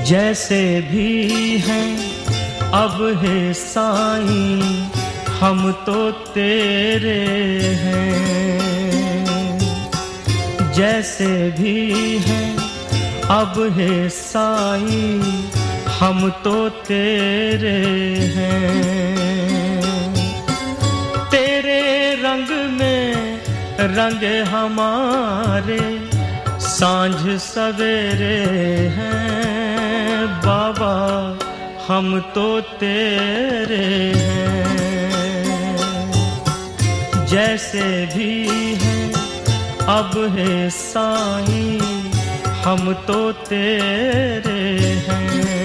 जैसे भी हैं अब है साईं हम तो तेरे हैं। जैसे भी हैं अब है साईं हम तो तेरे हैं। तेरे रंग में रंग हमारे सांझ सवेरे हैं बाबा हम तो तेरे हैं। जैसे भी हैं अब है साईं हम तो तेरे हैं।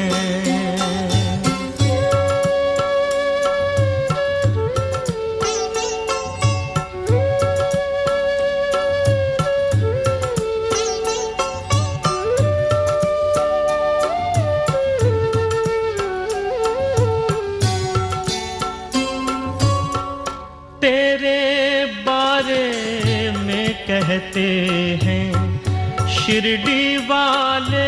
तेरे बारे में कहते हैं शिरडी वाले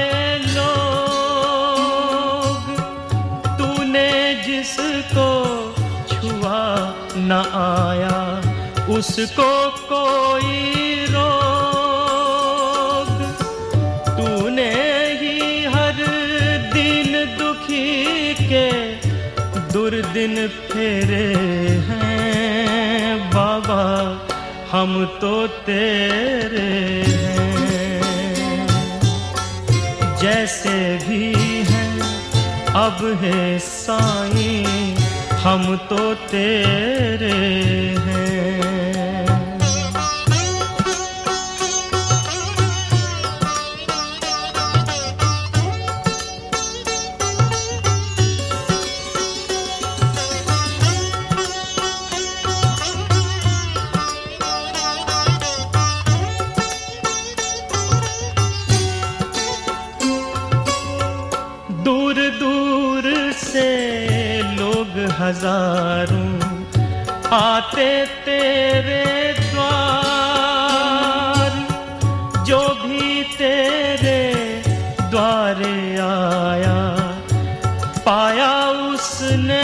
लोग, तूने जिसको छुआ न आया उसको कोई रोग। तूने ही हर दिन दुखी के दुर्दिन फेरे हैं बाबा हम तो तेरे हैं। जैसे भी हैं अब है साईं हम तो तेरे हैं। दूर दूर से लोग हजारों आते तेरे द्वार, जो भी तेरे द्वारे आया पाया उसने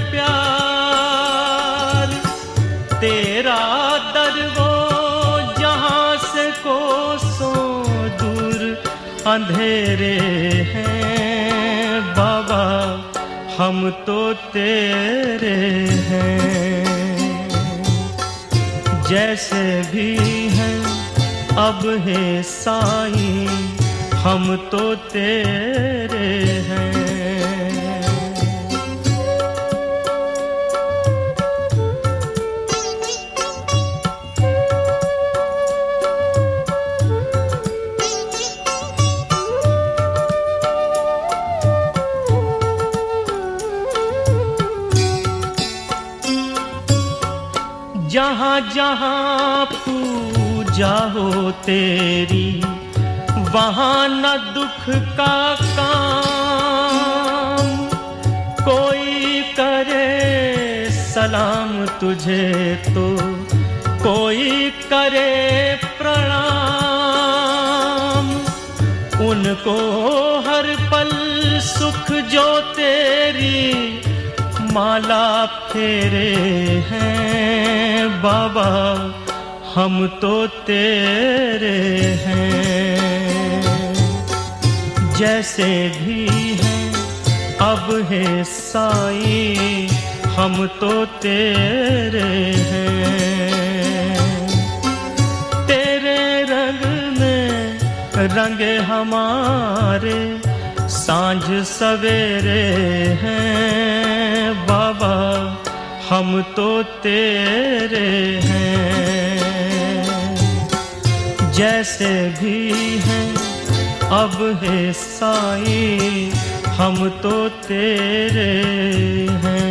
प्यार। तेरा दर वो जहां से कोसों दूर अंधेरे हैं बाबा हम तो तेरे हैं। जैसे भी हैं अब है साईं हम तो तेरे हैं। जहाँ जहाँ पूजा हो तेरी वहाँ न दुख का काम। कोई करे सलाम तुझे तो कोई करे प्रणाम। उनको हर पल सुख जो तेरी माला फेरे हैं बाबा हम तो तेरे हैं। जैसे भी हैं अब है साईं हम तो तेरे हैं। तेरे रंग में रंग हमारे सांझ सवेरे हैं बाबा हम तो तेरे हैं। जैसे भी हैं अब है साईं हम तो तेरे हैं।